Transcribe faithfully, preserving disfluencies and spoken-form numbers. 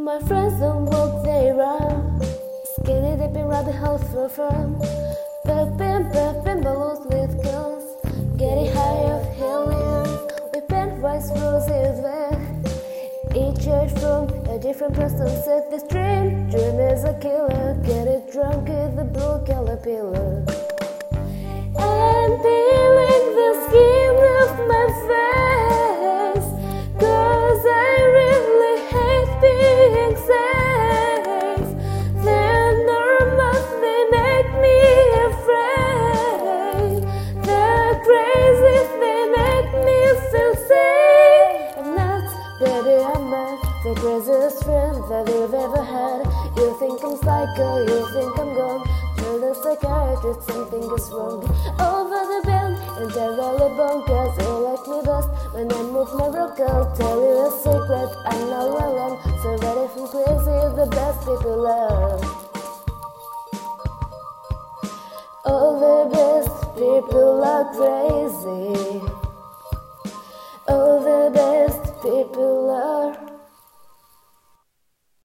My friends don't walk, they run. Skinny dipping rabbit holes for fun. Puffin', puffin' balloons with guns. Getting high of helium. We paint rice roses back. Each age from a different person set this dream. Dream is a killer. Get it drunk with the blue color pillar. I'm peeling the skin off my face, 'cause I really hate being safe. They're normal, they make me afraid. They're crazy, they make me feel safe. I'm not, baby, I'm not the craziest friend that you've ever had. You think I'm psycho, you think I'm gone. Tell the psychiatrist something is wrong. Over the bend and they're really bonkers. You like me best when I move my rock. I'll tell you a secret, I'm not alone. So ready from crazy, the best people love. All the best people are crazy.